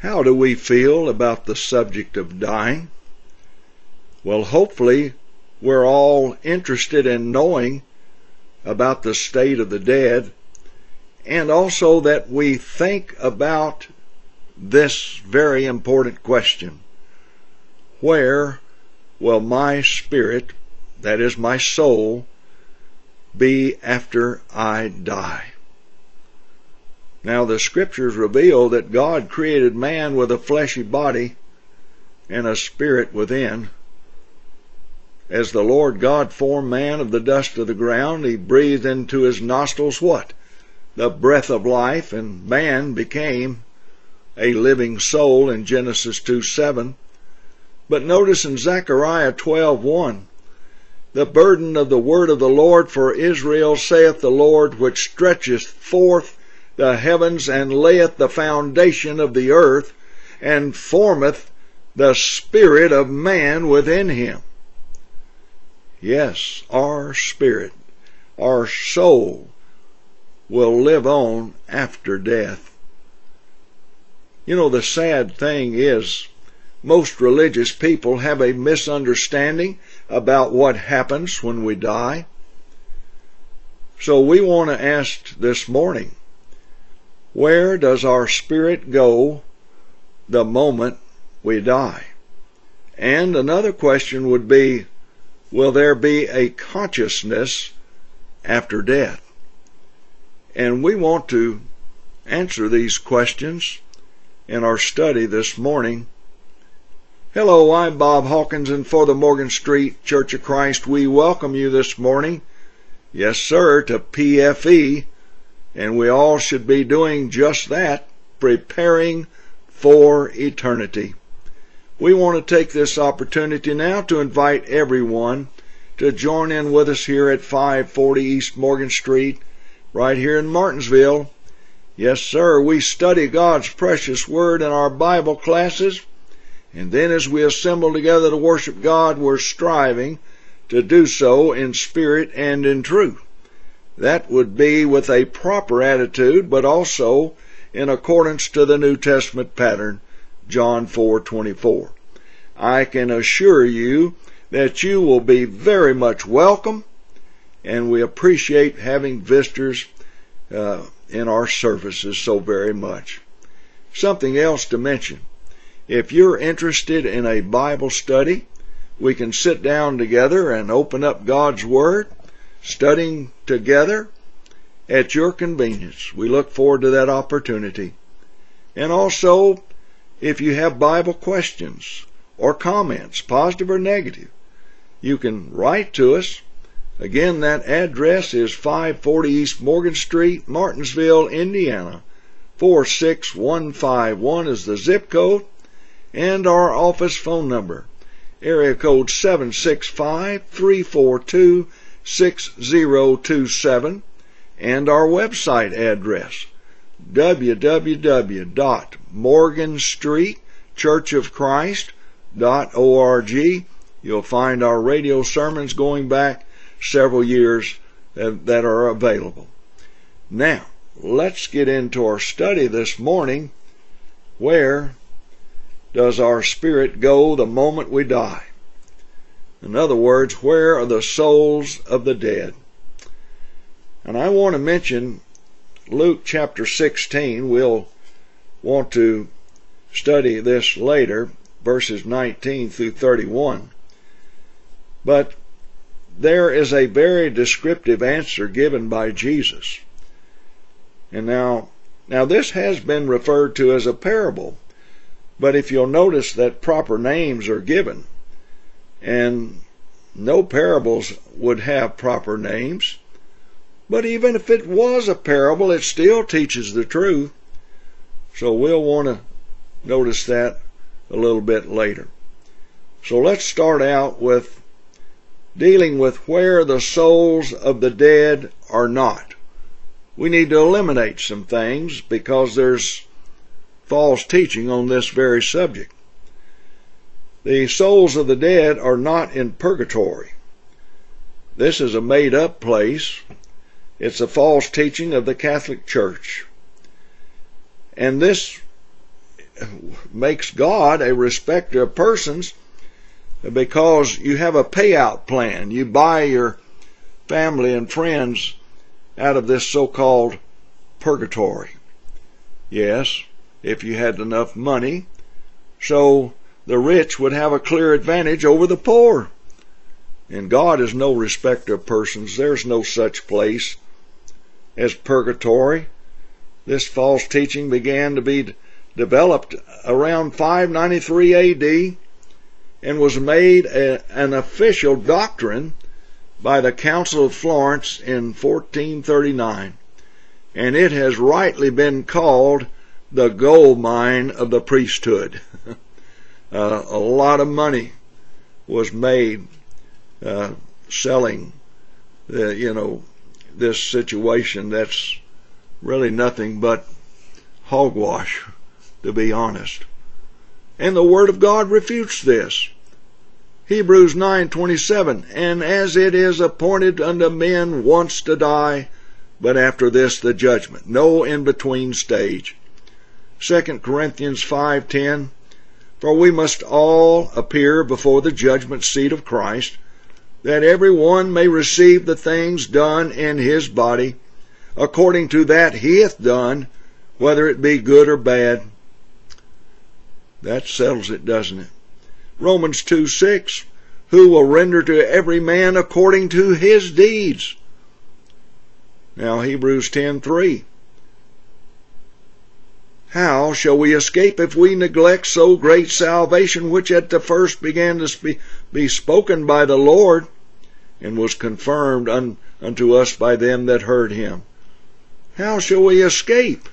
How do we feel about the subject of dying? Well, hopefully we're all interested in knowing about the state of the dead, and also that we think about this very important question: where will my spirit, that is my soul, be after I die? Now, the scriptures reveal that God created man with a fleshy body and a spirit within. As the Lord God formed man of the dust of the ground, he breathed into his nostrils what? The breath of life, and man became a living soul in Genesis 2:7. But notice in Zechariah 12:1, the burden of the word of the Lord for Israel, saith the Lord, which stretcheth forth the heavens, and layeth the foundation of the earth, and formeth the spirit of man within him. Yes, our spirit, our soul, will live on after death. You know, the sad thing is, most religious people have a misunderstanding about what happens when we die. So we want to ask this morning, where does our spirit go the moment we die? And another question would be, will there be a consciousness after death? And we want to answer these questions in our study this morning. Hello, I'm Bob Hawkins, and for the Morgan Street Church of Christ, we welcome you this morning, yes sir, to PFE, and we all should be doing just that, preparing for eternity. We want to take this opportunity now to invite everyone to join in with us here at 540 East Morgan Street, right here in Martinsville. Yes sir, we study God's precious Word in our Bible classes, and then as we assemble together to worship God, we're striving to do so in spirit and in truth. That would be with a proper attitude, but also in accordance to the New Testament pattern, John 4:24. I can assure you that you will be very much welcome, and we appreciate having visitors in our services so very much. Something else to mention: if you're interested in a Bible study, we can sit down together and open up God's Word, studying together at your convenience. We look forward to that opportunity. And also, if you have Bible questions or comments, positive or negative, you can write to us. Again, that address is 540 East Morgan Street, Martinsville, Indiana. 46151 is the zip code, and our office phone number, area code 765-342-6027, and our website address, www.morganstreetchurchofchrist.org. You'll find our radio sermons going back several years that are available. Now, let's get into our study this morning. Where does our spirit go the moment we die? In other words, where are the souls of the dead? And I want to mention Luke chapter 16. We'll want to study this later, verses 19 through 31. But there is a very descriptive answer given by Jesus. And now this has been referred to as a parable. But if you'll notice that proper names are given, and no parables would have proper names, but even if it was a parable, it still teaches the truth. So we'll want to notice that a little bit later. So let's start out with dealing with where the souls of the dead are not. We need to eliminate some things because there's false teaching on this very subject. The souls of the dead are not in purgatory. This is a made-up place. It's a false teaching of the Catholic Church. And this makes God a respecter of persons because you have a payout plan. You buy your family and friends out of this so-called purgatory. Yes, if you had enough money, so the rich would have a clear advantage over the poor. And God is no respecter of persons. There's no such place as purgatory. This false teaching began to be developed around 593 AD and was made an official doctrine by the Council of Florence in 1439. And it has rightly been called the gold mine of the priesthood. A lot of money was made selling this situation that's really nothing but hogwash, to be honest. And the Word of God refutes this. Hebrews 9:27, and as it is appointed unto men once to die, but after this the judgment. No in-between stage. 2 Corinthians 5:10, for we must all appear before the judgment seat of Christ, that every one may receive the things done in his body, according to that he hath done, whether it be good or bad. That settles it, doesn't it? Romans 2:6, who will render to every man according to his deeds. Now Hebrews 10:3, how shall we escape if we neglect so great salvation, which at the first began to be spoken by the Lord, and was confirmed unto us by them that heard him? How shall we escape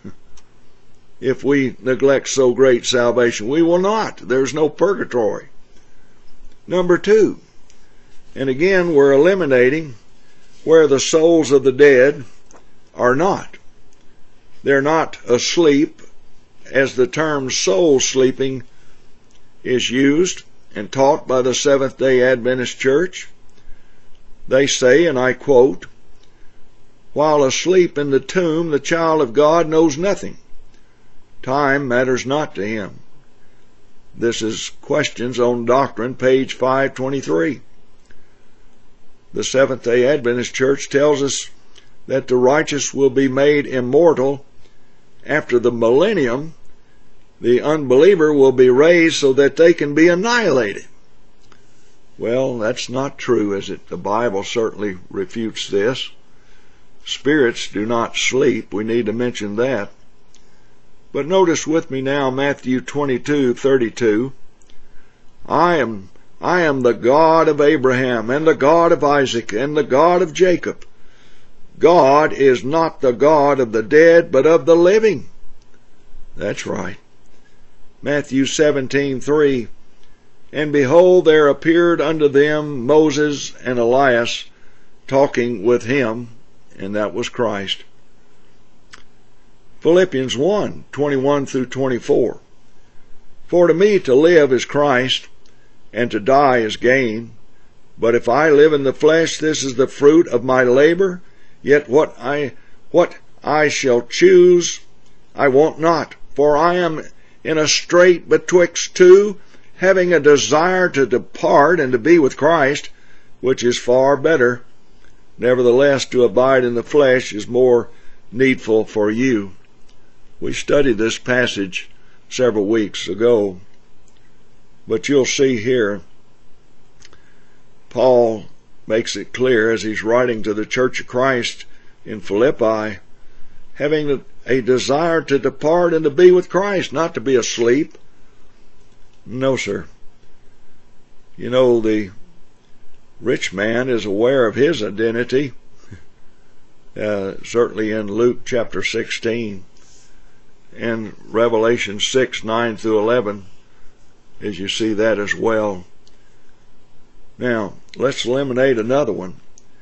if we neglect so great salvation? We will not. There's no purgatory. Number 2, and again we're eliminating where the souls of the dead are not. They're not asleep, as the term soul sleeping is used and taught by the Seventh-day Adventist Church. They say, and I quote, while asleep in the tomb, the child of God knows nothing. Time matters not to him. This is Questions on Doctrine, page 523. The Seventh-day Adventist Church tells us that the righteous will be made immortal after the millennium. The unbeliever will be raised so that they can be annihilated. Well, that's not true, is it? The Bible certainly refutes this. Spirits do not sleep. We need to mention that. But notice with me now Matthew 22:32. I am the God of Abraham, and the God of Isaac, and the God of Jacob. God is not the God of the dead, but of the living. That's right. Matthew 17:3, and behold, there appeared unto them Moses and Elias talking with him, and that was Christ. Philippians 1:21-24, for to me to live is Christ, and to die is gain. But if I live in the flesh, this is the fruit of my labor. Yet what I shall choose I want not, for I am in a strait betwixt two, having a desire to depart and to be with Christ, which is far better. Nevertheless, to abide in the flesh is more needful for you. We studied this passage several weeks ago, but you'll see here Paul makes it clear as he's writing to the Church of Christ in Philippi, having a desire to depart and to be with Christ, not to be asleep. No, sir. You know, the rich man is aware of his identity, certainly in Luke chapter 16 and Revelation 6:9-11, as you see that as well. Now, let's eliminate another one,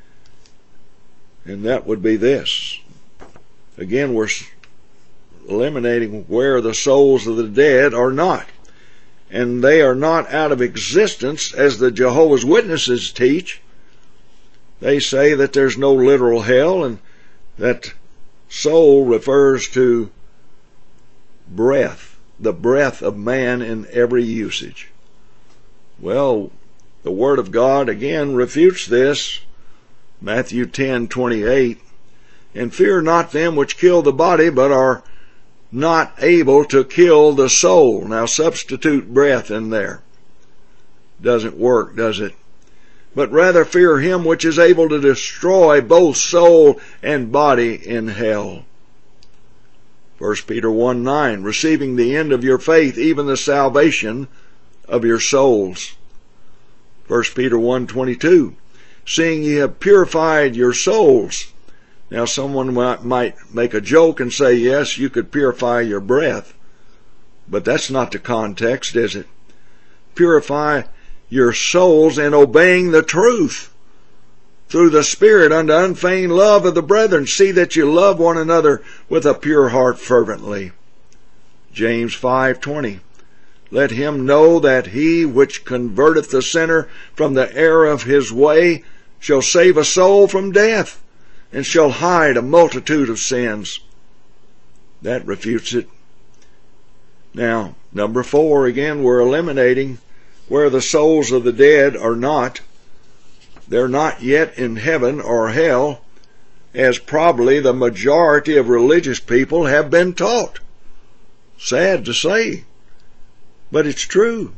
and that would be this. Again, we're eliminating where the souls of the dead are not. And they are not out of existence, as the Jehovah's Witnesses teach. They say that there's no literal hell, and that soul refers to breath. the breath of man in every usage. Well, the Word of God again refutes this. Matthew 10:28, and fear not them which kill the body, but are not able to kill the soul. Now substitute breath in there. Doesn't work, does it? But rather fear him which is able to destroy both soul and body in hell. 1 Peter 1:9, receiving the end of your faith, even the salvation of your souls. 1 Peter 1:22, seeing ye have purified your souls. Now someone might make a joke and say, yes, you could purify your breath. But that's not the context, is it? Purify your souls in obeying the truth through the Spirit unto unfeigned love of the brethren. See that you love one another with a pure heart fervently. James 5:20, let him know that he which converteth the sinner from the error of his way shall save a soul from death, and shall hide a multitude of sins. That refutes it. Now, number 4, again, we're eliminating where the souls of the dead are not. They're not yet in heaven or hell, as probably the majority of religious people have been taught. Sad to say, but it's true.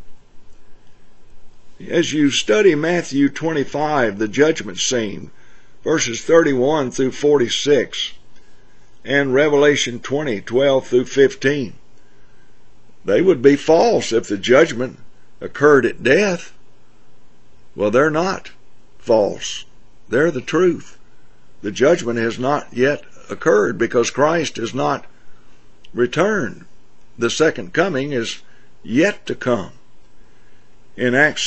As you study Matthew 25, the judgment scene, verses 31 through 46, and Revelation 20:12 through 15, they would be false if the judgment occurred at death. Well, they're not false. They're the truth. The judgment has not yet occurred because Christ has not returned. The second coming is yet to come. In Acts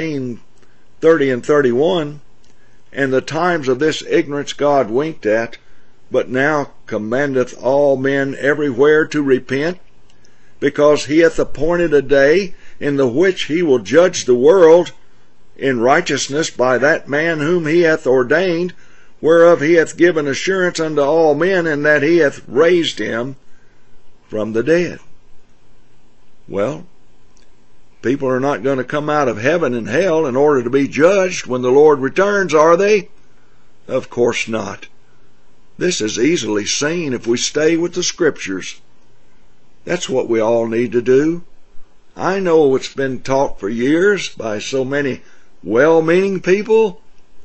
17:30 and 31, and the times of this ignorance God winked at, but now commandeth all men everywhere to repent, because he hath appointed a day in the which he will judge the world in righteousness by that man whom he hath ordained, whereof he hath given assurance unto all men, and that he hath raised him from the dead. Well, people are not going to come out of heaven and hell in order to be judged when the Lord returns, are they? Of course not. This is easily seen if we stay with the Scriptures. That's what we all need to do. I know it's been taught for years by so many well-meaning people,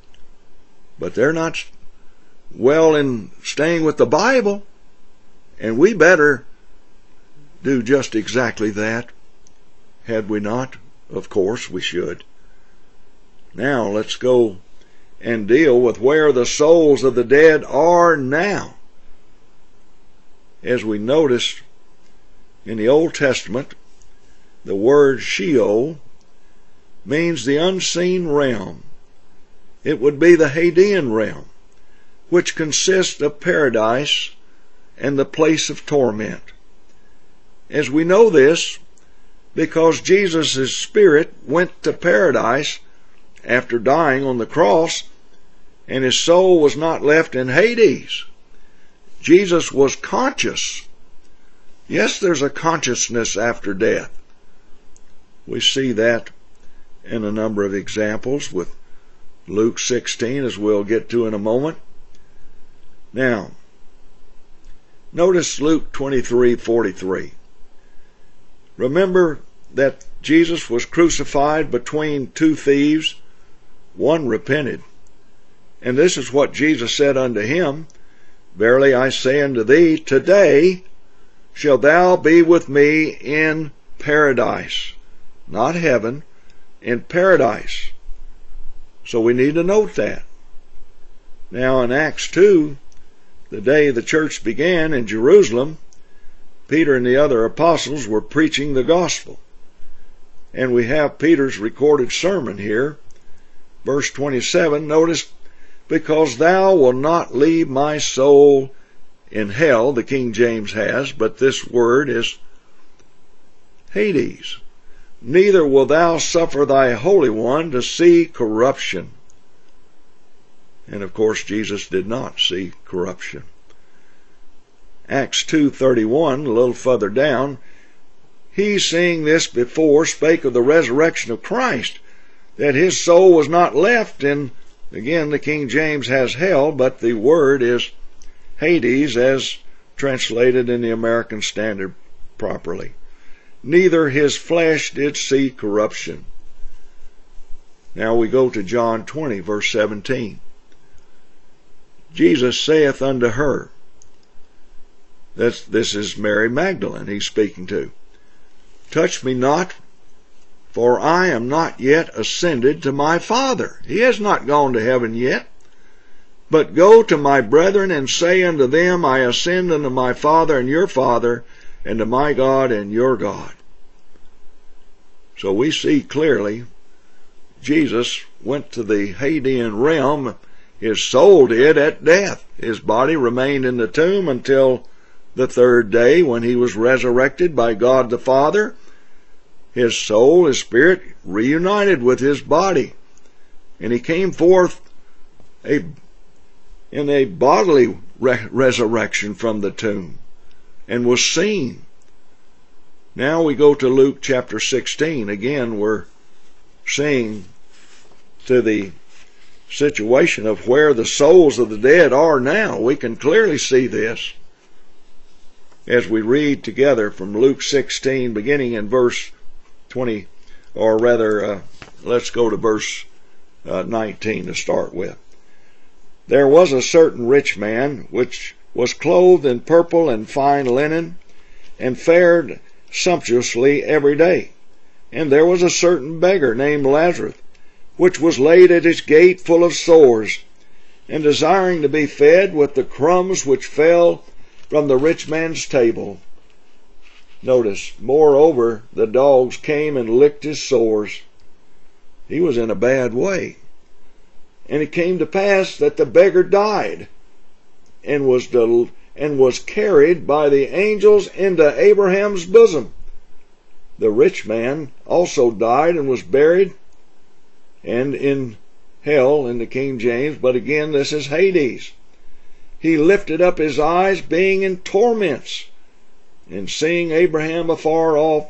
but they're not well in staying with the Bible, and we better do just exactly that. Had we not? Of course we should. Now let's go and deal with where the souls of the dead are now. As we noticed in the Old Testament, the word Sheol means the unseen realm. It would be the Hadean realm, which consists of paradise and the place of torment. As we know this, because Jesus' spirit went to paradise after dying on the cross, and his soul was not left in Hades. Jesus was conscious. Yes, there's a consciousness after death. We see that in a number of examples with Luke 16, as we'll get to in a moment. Now, notice Luke 23:43. Remember that Jesus was crucified between two thieves. One repented. And this is what Jesus said unto him, verily I say unto thee, today shalt thou be with me in paradise. Not heaven, in paradise. So we need to note that. Now in Acts 2, the day the church began in Jerusalem, Peter and the other apostles were preaching the gospel. And we have Peter's recorded sermon here. Verse 27, notice, because thou wilt not leave my soul in hell, the King James has, but this word is Hades. Neither will thou suffer thy Holy One to see corruption. And of course Jesus did not see corruption. Acts 2:31, a little further down, he, seeing this before, spake of the resurrection of Christ, that his soul was not left in, again, the King James has hell, but the word is Hades, as translated in the American Standard properly. Neither his flesh did see corruption. Now we go to John 20, verse 17. Jesus saith unto her, this is Mary Magdalene he's speaking to, touch me not, for I am not yet ascended to my Father. He has not gone to heaven yet. But go to my brethren and say unto them, I ascend unto my Father and your Father, and to my God and your God. So we see clearly Jesus went to the Hadean realm. His soul did at death. His body remained in the tomb until the third day when he was resurrected by God the Father. His soul, his spirit, reunited with his body. And he came forth in a bodily resurrection from the tomb and was seen. Now we go to Luke chapter 16. Again, we're seeing to the situation of where the souls of the dead are now. We can clearly see this as we read together from Luke 16, beginning in verse 20, or rather, let's go to verse 19 to start with. There was a certain rich man, which was clothed in purple and fine linen, and fared sumptuously every day. And there was a certain beggar named Lazarus, which was laid at his gate full of sores, and desiring to be fed with the crumbs which fell from the rich man's table. Notice, moreover, the dogs came and licked his sores. He was in a bad way. And it came to pass that the beggar died, and was carried by the angels into Abraham's bosom. The rich man also died and was buried, and in hell in the King James, but again this is Hades. He lifted up his eyes, being in torments, and seeing Abraham afar off,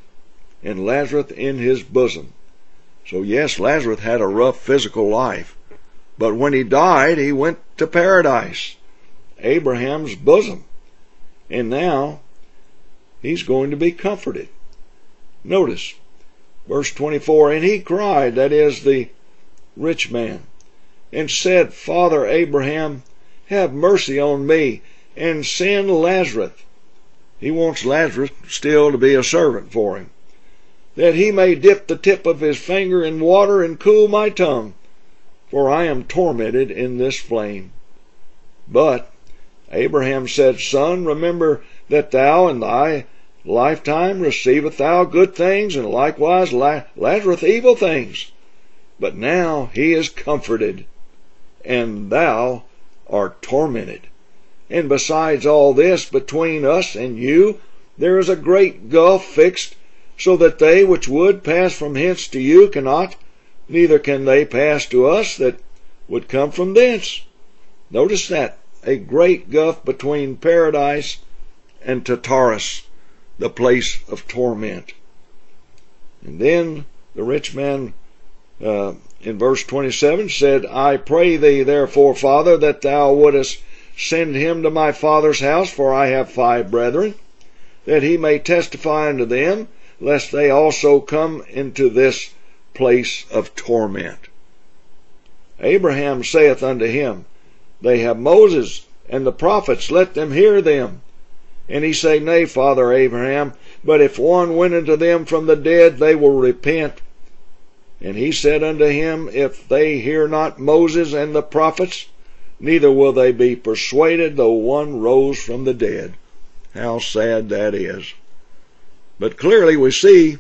and Lazarus in his bosom. So yes, Lazarus had a rough physical life, but when he died, he went to paradise, Abraham's bosom, and now he's going to be comforted. Notice, verse 24, and he cried, that is the rich man, and said, Father Abraham, have mercy on me, and send Lazarus. He wants Lazarus still to be a servant for him, that he may dip the tip of his finger in water and cool my tongue, for I am tormented in this flame. But Abraham said, Son, remember that thou in thy lifetime receivest thou good things, and likewise Lazarus evil things. But now he is comforted, and thou art tormented. And besides all this, between us and you, there is a great gulf fixed, so that they which would pass from hence to you cannot, neither can they pass to us that would come from thence. Notice that, a great gulf between paradise and Tartarus, the place of torment. And then the rich man in verse 27 said, I pray thee therefore, Father, that thou wouldest send him to my father's house, for I have 5 brethren, that he may testify unto them, lest they also come into this place of torment. Abraham saith unto him, They have Moses and the prophets, let them hear them. And he say, Nay, Father Abraham, but if one went unto them from the dead, they will repent. And he said unto him, If they hear not Moses and the prophets, neither will they be persuaded, though one rose from the dead. How sad that is. But clearly we see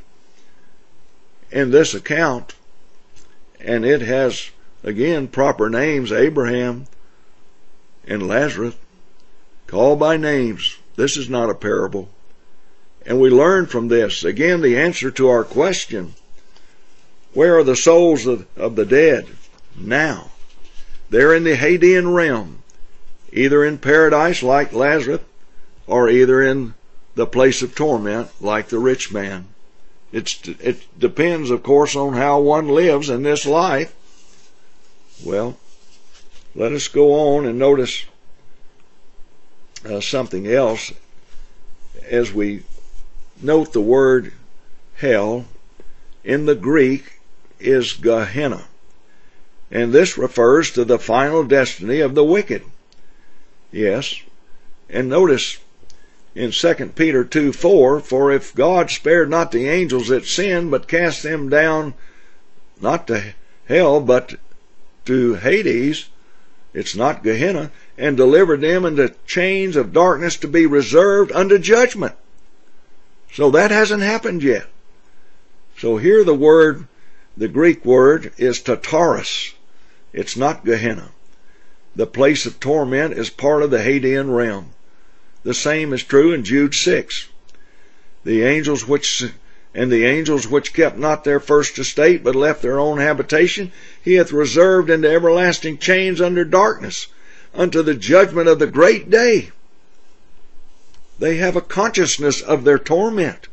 in this account, and it has, again, proper names, Abraham and Lazarus, called by names. This is not a parable. And we learn from this, again, the answer to our question, where are the souls of the dead now? They're in the Hadean realm, either in paradise like Lazarus, or either in the place of torment like the rich man. It depends, of course, on how one lives in this life. Well, let us go on and notice something else as we note the word hell. In the Greek is Gehenna, and this refers to the final destiny of the wicked. Yes, and notice in 2 Peter 2:4, for if God spared not the angels that sinned, but cast them down not to hell, but to Hades, it's not Gehenna, and delivered them into chains of darkness to be reserved unto judgment. So that hasn't happened yet. So here the Greek word is Tartarus. It's not Gehenna. The place of torment is part of the Hadean realm. The same is true in Jude 6. The angels which kept not their first estate, but left their own habitation, he hath reserved into everlasting chains under darkness, unto the judgment of the great day. They have a consciousness of their torment.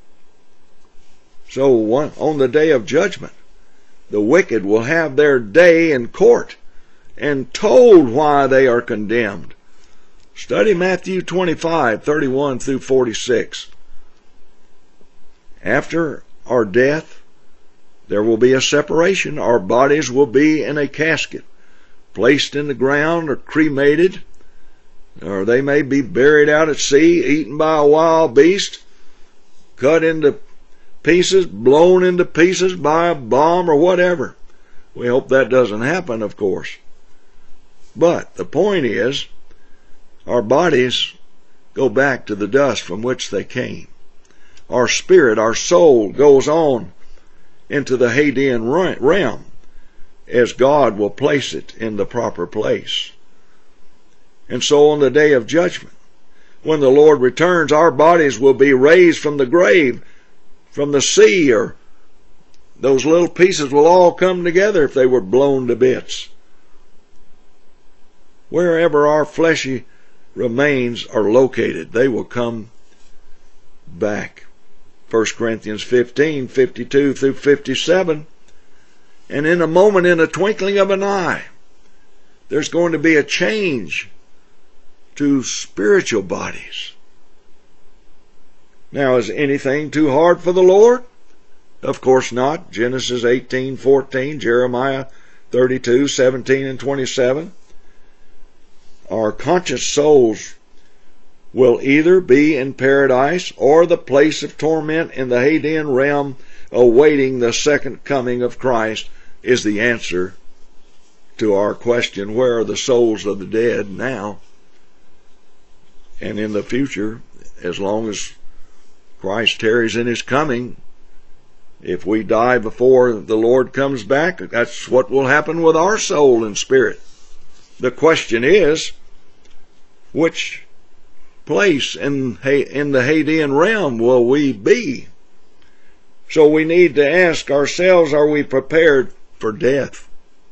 So on the day of judgment, the wicked will have their day in court and told why they are condemned. Study Matthew 25:31 through 46. After our death, there will be a separation. Our bodies will be in a casket, placed in the ground or cremated, or they may be buried out at sea, eaten by a wild beast, cut into pieces, blown into pieces by a bomb or whatever. We hope that doesn't happen, of course. But the point is, our bodies go back to the dust from which they came. Our spirit, our soul, goes on into the Hadean realm as God will place it in the proper place. And so on the day of judgment, when the Lord returns, our bodies will be raised from the grave, from the sea, or those little pieces will all come together if they were blown to bits. Wherever our fleshy remains are located, they will come back. 1 Corinthians 15:52 through 57. And in a moment, in a twinkling of an eye, there's going to be a change to spiritual bodies. Now, is anything too hard for the Lord? Of course not. Genesis 18:14, Jeremiah 32:17 and 27. Our conscious souls will either be in paradise or the place of torment in the Hadean realm, awaiting the second coming of Christ, is the answer to our question, where are the souls of the dead now? And in the future, as long as Christ tarries in his coming, if we die before the Lord comes back, that's what will happen with our soul and spirit. The question is, which place in the Hadean realm will we be? So we need to ask ourselves, are we prepared for death?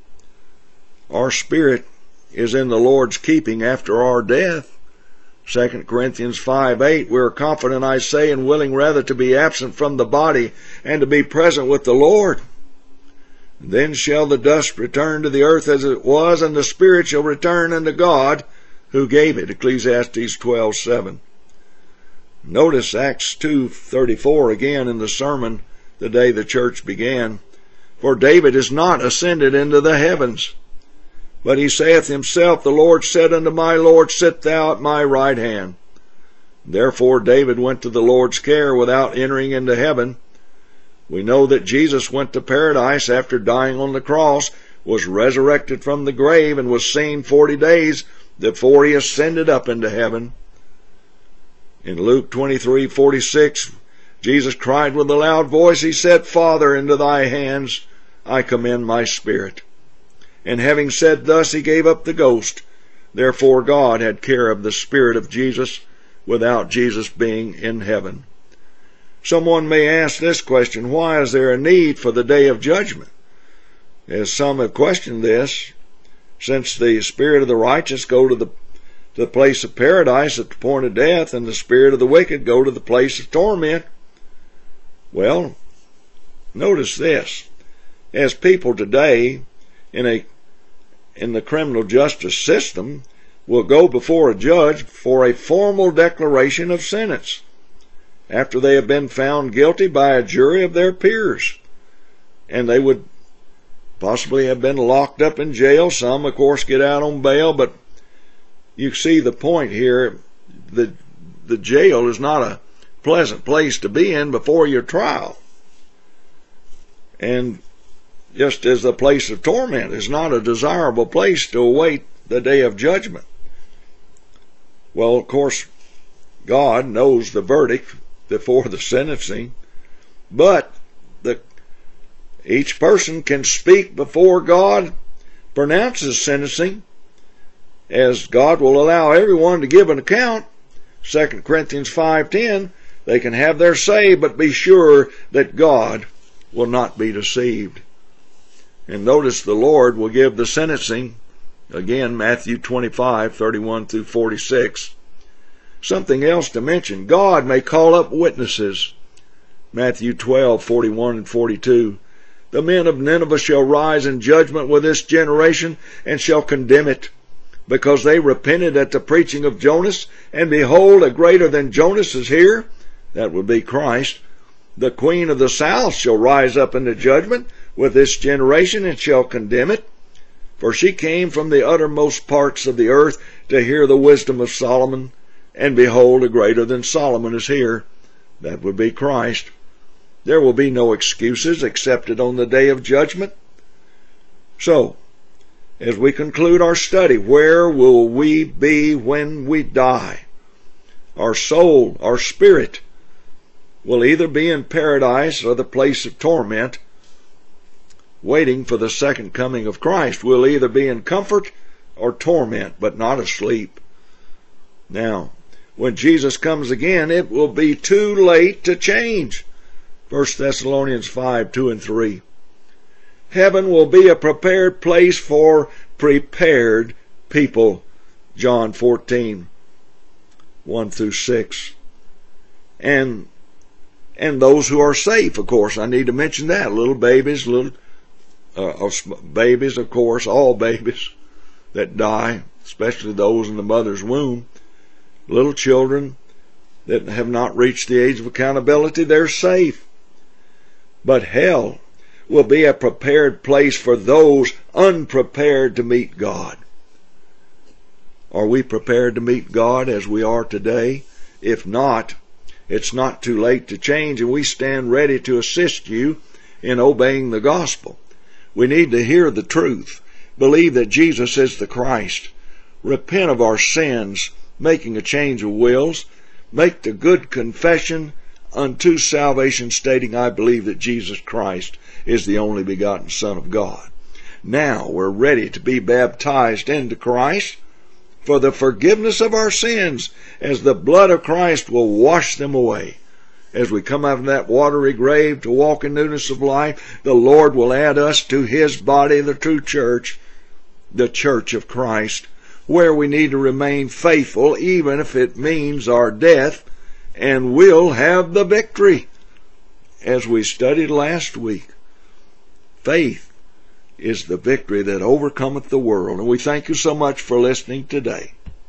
Our spirit is in the Lord's keeping after our death. 2 Corinthians 5:8, we are confident, I say, and willing rather to be absent from the body and to be present with the Lord. Then shall the dust return to the earth as it was, and the spirit shall return unto God who gave it. Ecclesiastes 12:7. Notice Acts 2:34 again in the sermon the day the church began. For David is not ascended into the heavens, but he saith himself, the Lord said unto my Lord, sit thou at my right hand. Therefore David went to the Lord's care without entering into heaven. We know that Jesus went to paradise after dying on the cross, was resurrected from the grave, and was seen 40 days before he ascended up into heaven. In Luke 23:46, Jesus cried with a loud voice, he said, Father, into thy hands I commend my spirit. And having said thus, he gave up the ghost. Therefore God had care of the spirit of Jesus without Jesus being in heaven. Someone may ask this question, why is there a need for the day of judgment? As some have questioned this, since the spirit of the righteous go to to the place of paradise at the point of death, and the spirit of the wicked go to the place of torment. Well, notice this. As people today in the criminal justice system will go before a judge for a formal declaration of sentence after they have been found guilty by a jury of their peers, and they would possibly have been locked up in jail. Some, of course, get out on bail, but you see the point here. The jail is not a pleasant place to be in before your trial, and just as the place of torment is not a desirable place to await the day of judgment. Well, of course, God knows the verdict before the sentencing, but each person can speak before God pronounces sentencing, as God will allow everyone to give an account. 2 Corinthians 5:10, they can have their say, but be sure that God will not be deceived. And notice the Lord will give the sentencing. Again, Matthew 25:31 through 46. Something else to mention. God may call up witnesses. Matthew 12:41 and 42. The men of Nineveh shall rise in judgment with this generation and shall condemn it, because they repented at the preaching of Jonas, and behold, a greater than Jonas is here. That would be Christ. The queen of the south shall rise up in the judgment with this generation and shall condemn it, for she came from the uttermost parts of the earth to hear the wisdom of Solomon, and behold, a greater than Solomon is here. That would be Christ. There will be no excuses accepted on the day of judgment. So, as we conclude our study, where will we be when we die? Our soul, our spirit, will either be in paradise or the place of torment, waiting for the second coming of Christ. We'll either be in comfort or torment, but not asleep. Now, when Jesus comes again, it will be too late to change. 1 Thessalonians 5:2 and 3. Heaven will be a prepared place for prepared people. John 14:1 through 6. And those who are safe, of course. I need to mention that. Little babies, babies, of course, all babies that die, especially those in the mother's womb. Little children that have not reached the age of accountability, they're safe. But hell will be a prepared place for those unprepared to meet God. Are we prepared to meet God as we are today? If not, it's not too late to change, and we stand ready to assist you in obeying the gospel. We need to hear the truth, believe that Jesus is the Christ, repent of our sins, making a change of wills, make the good confession unto salvation, stating, I believe that Jesus Christ is the only begotten Son of God. Now we're ready to be baptized into Christ for the forgiveness of our sins, as the blood of Christ will wash them away. As we come out of that watery grave to walk in newness of life, the Lord will add us to His body, the true church, the church of Christ, where we need to remain faithful, even if it means our death, and we'll have the victory. As we studied last week, faith is the victory that overcometh the world. And we thank you so much for listening today.